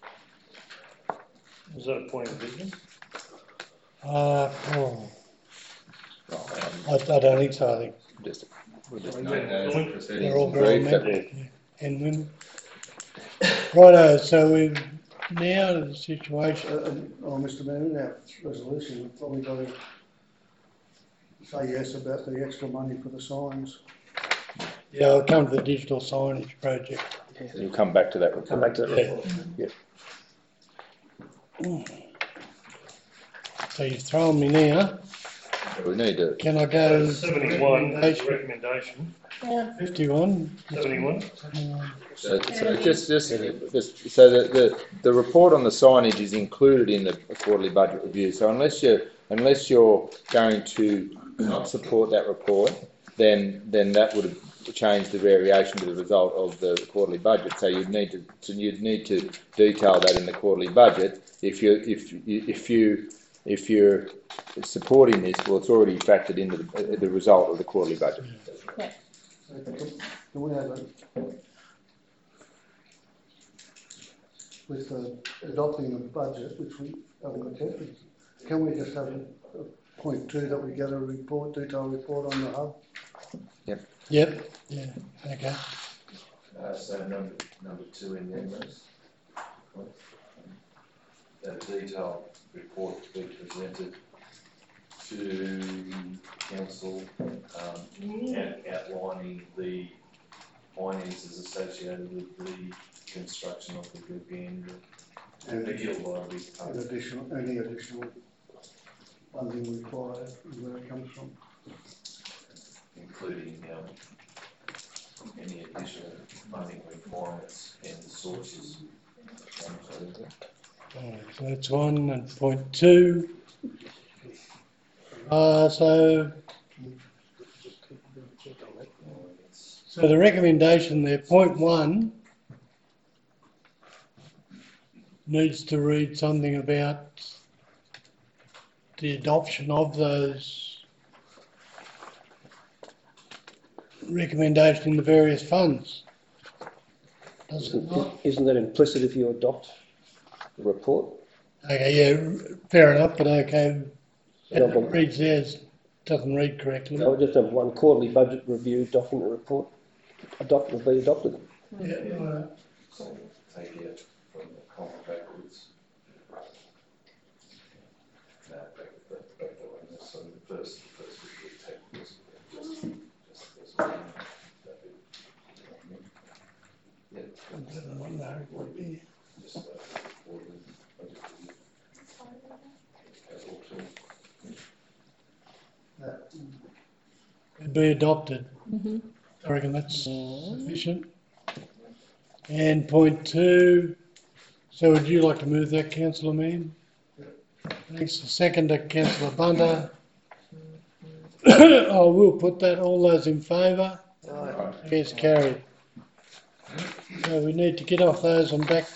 Is that a point of business? I don't think so. I think We'll just note those proceedings they're all and very brief that- amended and women. Righto, so we've now to the situation. Mr Mayor, in our resolution, we've probably got to say yes about the extra money for the signs. Yeah, I'll come to the digital signage project. You'll come back to that report. Come back to that report. Yeah. So you've thrown me now. We need to. Can I go 71 recommendation. 51? 71. So just so the report on the signage is included in the quarterly budget review. So unless you're going to not support that report, then that would have changed the variation to the result of the quarterly budget. So you'd need to detail that in the quarterly budget. If you're supporting this, well, it's already factored into the result of the quarterly budget. Yeah. Can we have with adopting the budget, which we haven't got yet, can we just have a point 2 that we get a report, detailed report on the hub? Yep. Yep. Yeah. Okay. So number 2 in there, that detailed report to be presented to council, outlining the finances associated with the construction of the Gilgandra and the Guild Library. Any additional funding required, where it comes from. Including any additional funding requirements and sources. So that's 1 and point 2. So the recommendation there, point 1, needs to read something about the adoption of those recommendations in the various funds. Does it not? Isn't that implicit if you adopt the report? Okay, yeah, fair enough, but okay. It reads theirs, doesn't read correctly. No, we just have one quarterly budget review document report. Will be adopted. Yeah. So take it from the column backwards. No, back the way. So the first we take this. Just yeah. Just be adopted. Mm-hmm. I reckon that's sufficient. And point 2, So would you like to move that, councillor Mann? Thanks. Second to councillor Bunter. I will put that. All those in favour? Yes, carried. So we need to get off those and back.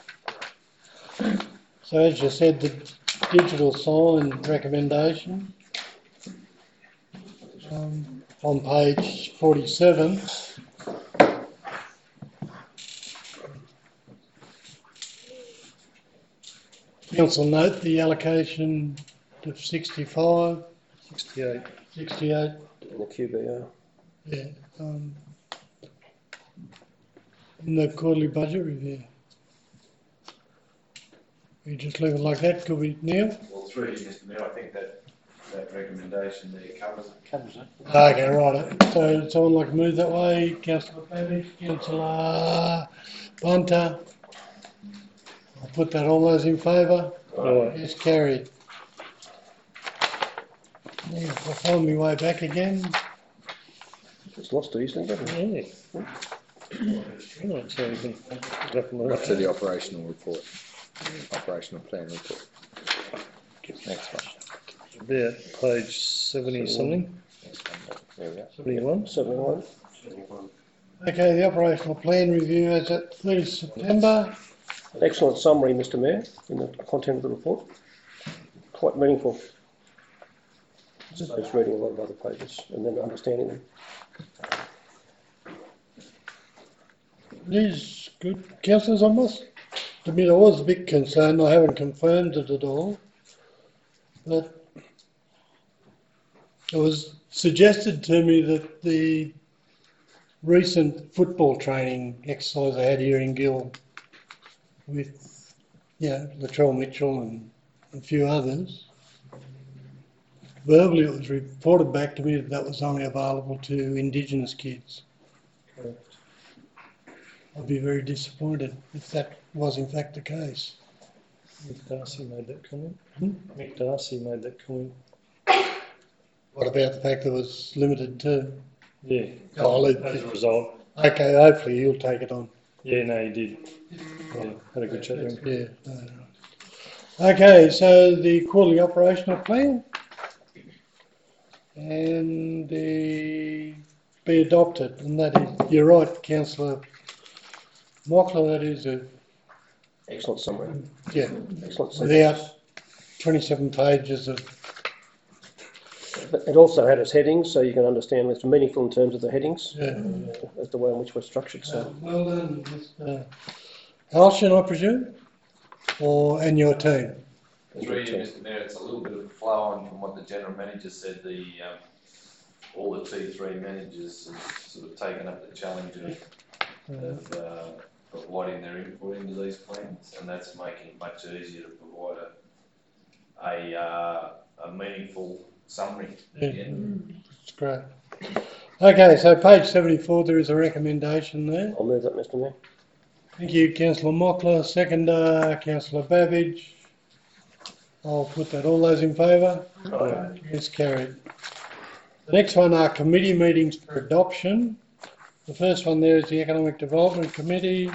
So as you said, the digital sign recommendation on page 47. Council note the allocation of 68. In the QBR. Yeah. In the quarterly budget review. We just leave it like that, could we, Neil? Well, through you, Mr Mayor, I think that recommendation there covers it. Okay, right. So someone like to move that way? Councillor Babbage, Councillor Bunter. I'll put that. All those in favour? Yes, carried. Yeah, I'll find my way back again. It's lost easily, doesn't it? Up to the operational report, operational plan report. Next one. About page 70 something. There we are. 71. 71. Okay, the operational plan review is at 30 September. An excellent summary, Mr Mayor, in the content of the report. Quite meaningful. Saves reading a lot of other pages and then understanding them. It is good. Councillors, I must admit I was a bit concerned. I haven't confirmed it at all. But it was suggested to me that the recent football training exercise I had here in Gill with, Latrell Mitchell and a few others, verbally it was reported back to me that that was only available to Indigenous kids. I'd be very disappointed if that was in fact the case. Mick Darcy made that comment. Mick Darcy made that comment. What about the fact that it was limited to? Yeah, Oh, as a result. Okay, hopefully you'll take it on. Yeah, no, he did. Yeah, had a good chat with him. Yeah. Okay, so the quarterly operational plan and the be adopted, and that is, you're right, Councillor Mockler, that is a excellent summary. Yeah, Excellent summary. without 27 pages of. But it also had its headings, so you can understand it's meaningful in terms of the headings, as the way in which we're structured. So, well done, Mr. Halshin, I presume, and your team. Through you, Mr Mayor, it's a little bit of flow on from what the General Manager said. All the T3 managers have sort of taken up the challenge of providing their input into these plans, and that's making it much easier to provide a meaningful summary. That's great. Okay, so page 74, there is a recommendation there. I'll move that, Mr Mayor. Thank you, Councillor Mockler. Second, Councillor Babbage. I'll put that. All those in favour? Yes, carried. The next one are committee meetings for adoption. The first one there is the Economic Development Committee.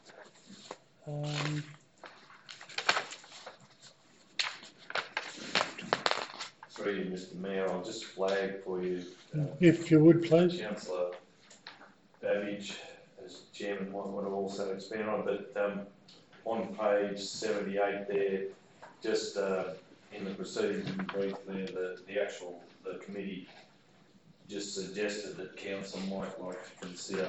Through you, Mr Mayor, I'll just flag for you. If you would, please. Councillor Babbage, as chairman, might also expand on, but on page 78 there, just in the proceedings and brief there, the committee just suggested that council might like to consider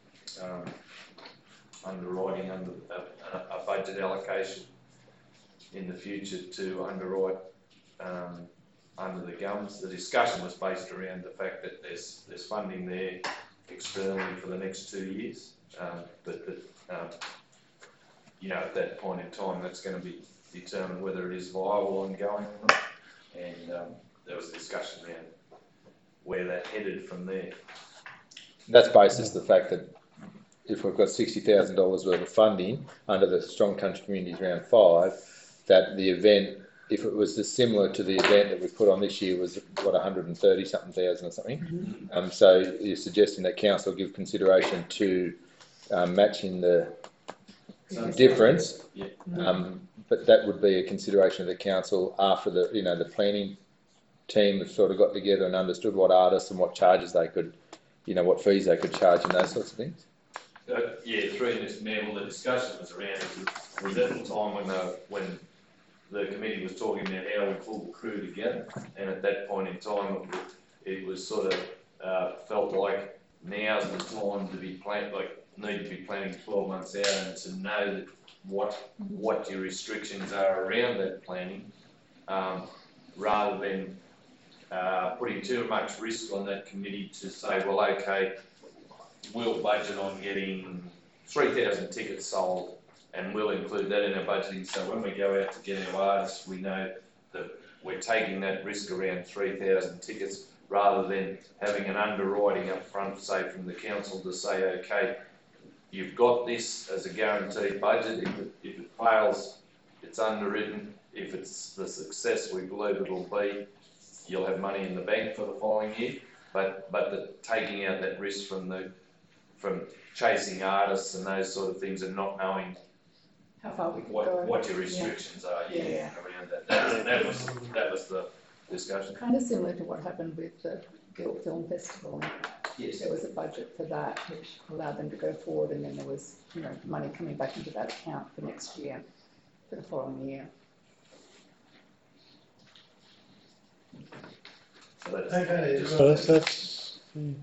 underwriting under a budget allocation in the future to underwrite under the GUMS. The discussion was based around the fact that there's funding there externally for the next 2 years, but at that point in time, that's going to be determined whether it is viable ongoing or not, and there was a discussion around where that headed from there. That's basis the fact that if we've got $60,000 worth of funding under the Strong Country Communities Round 5, that the event, if it was similar to the event that we put on this year, was 130 something thousand or something. So you're suggesting that council give consideration to matching the difference. Yeah. But that would be a consideration of the council after the planning team have sort of got together and understood what artists and what charges they could, what fees they could charge and those sorts of things. Yeah, through this mayor, well, the discussion was around it was at the time when the committee was talking about how we pull the crew together, and at that point in time, it was sort of felt like now's the time to be need to be planning 12 months out and to know that what your restrictions are around that planning, rather than putting too much risk on that committee to say, well, okay, we'll budget on getting 3,000 tickets sold and we'll include that in our budgeting. So when we go out to get our artists, we know that we're taking that risk around 3,000 tickets rather than having an underwriting up front, say, from the council to say, okay, you've got this as a guaranteed budget. If it fails, it's underwritten. If it's the success we believe it'll be, you'll have money in the bank for the following year. But taking out that risk from chasing artists and those sort of things and not knowing how far we can go. What your restrictions are around that. That was the discussion. Kind of similar to what happened with the Guild Film Festival. Yes. There was a budget for that which allowed them to go forward, and then there was money coming back into that account for next year, for the following year. So that's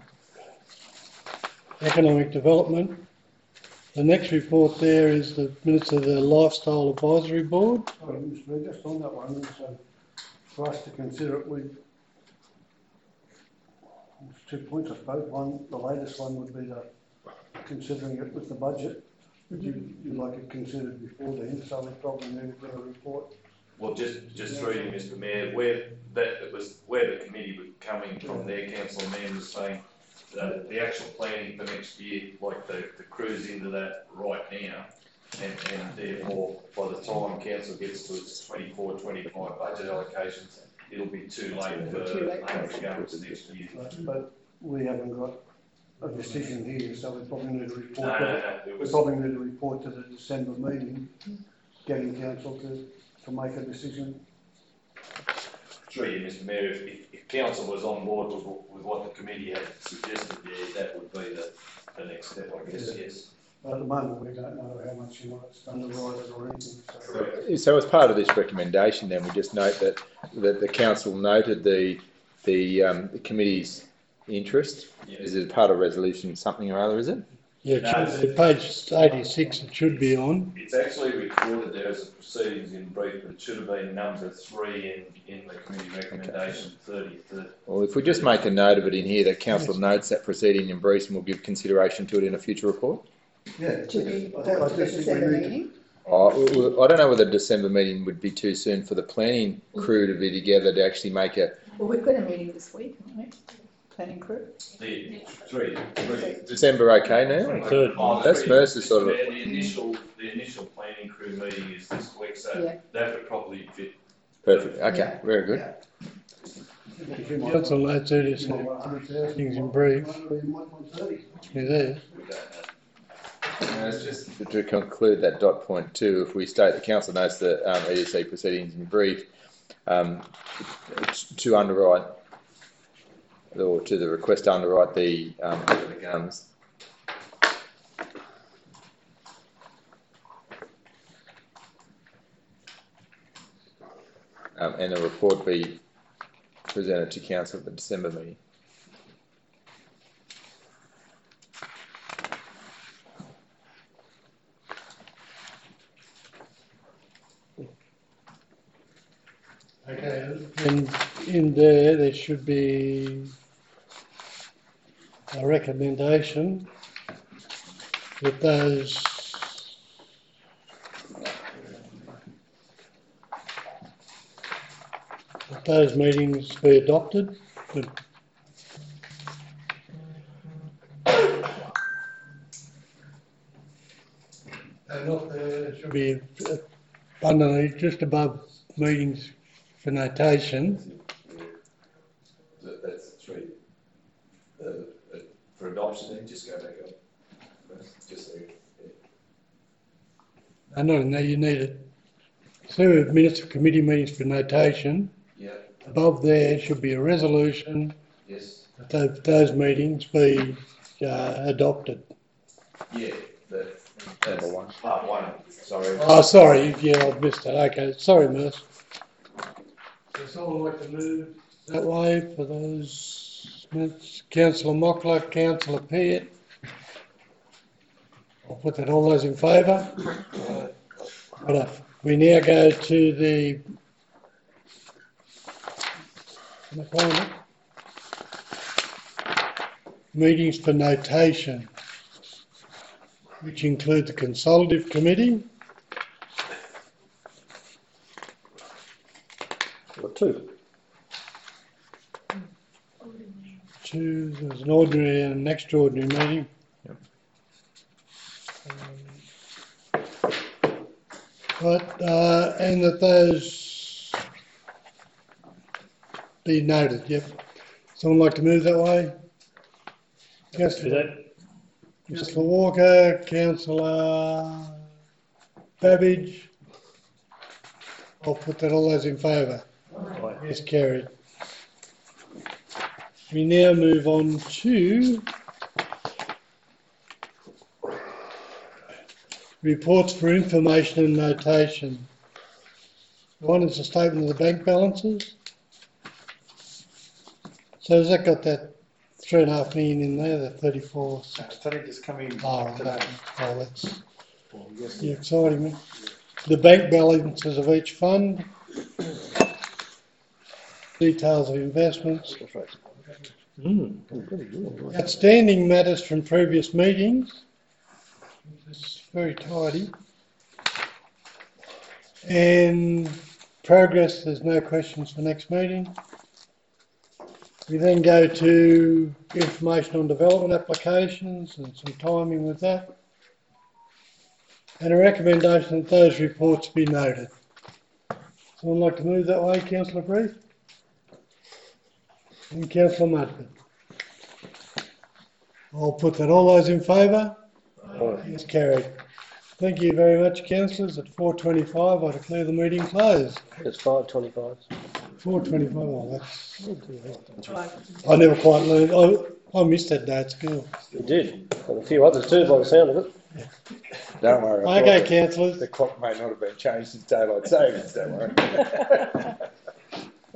economic development. The next report there is the minutes of the Lifestyle Advisory Board. Sorry, Mr. Mayor, just on that one, so for us to consider it, there's 2 points, I suppose. One, the latest one would be considering it with the budget. You'd like it considered before then, so we probably need to get a report. Well, just through you, Mr. Mayor, where the committee was coming from, their council members saying that the actual planning for next year, like the crew's into that right now, and therefore by the time council gets to its 24-25 budget allocations, it'll be too late for money to go into next year. But we haven't got a decision here, so we probably need to report. We probably need to report to the December meeting, getting council to make a decision. Through you, Mr. Mayor, if council was on board with what the committee had suggested, that would be the next step, I guess. Yes. At the moment, we don't know how much you might underwrite or anything. So as part of this recommendation, then we just note that the council noted the committee's interest. Yeah. Is it part of resolution something or other? Is it? Yeah, it should be page 86. It should be on. It's actually recorded there as a proceedings in brief, but it should have been number 3 in the committee recommendation 30th. Well, if we just make a note of it in here that council notes that proceeding in brief, and we'll give consideration to it in a future report. Yeah. To be brought to the December meeting. I don't know whether the December meeting would be too soon for the planning crew to be together to actually make a. Well, we've got a meeting this week, haven't we? Planning crew. The 3. December okay now? Good. That's Mercer's sort of. The initial planning crew meeting is this week, so that would probably fit. Perfect. Okay. Very good. Council notes it is things in brief. You're there. Just to conclude that dot point 2, if we state the council notes the EDC proceedings in brief, to underwrite or to the request to underwrite the guns. And a report be presented to council at the December meeting. Okay, and in there should be a recommendation that those meetings be adopted. There should be underneath, just above meetings for notation. That's 3. For adoption, then just go back up. Just so, I know, now you need it. So minutes of committee meetings for notation. Yeah, Above there should be a resolution yes, that those meetings be adopted. yeah, that's part one, sorry. Oh, sorry, yeah, I've missed it. Okay, sorry, Merce. Does someone like to move that way for those minutes? Councillor Mockler, Councillor Peart. I'll put that, all those in favour? Right. We now go to the meetings for notation, which include the consultative committee. Or two. There's an ordinary and an extraordinary meeting. And that those be noted, yep. Someone like to move that way? Councillor Walker, Councillor Babbage. I'll put that, all those in favour. Yes, carried. We now move on to reports for information and notation. One is a statement of the bank balances. So has that got that 3.5 million in there, that 34? It's only just come in Oh, today. that's exciting. Man. The bank balances of each fund, details of investments, outstanding matters from previous meetings. It's very tidy. And progress, there's no questions for next meeting. We then go to information on development applications and some timing with that. And a recommendation that those reports be noted. Someone like to move that way, Councillor Brief? And Councillor Mudford. I'll put that, all those in favour? Yes, carried. Thank you very much, councillors. At 4:25, I declare the meeting closed. It's 5:25. 4:25, well, that's... I never quite learned. I missed that day at school. You did. And a few others too, by the sound of it. Don't worry. Okay, councillors. The clock may not have been changed since daylight savings, don't worry.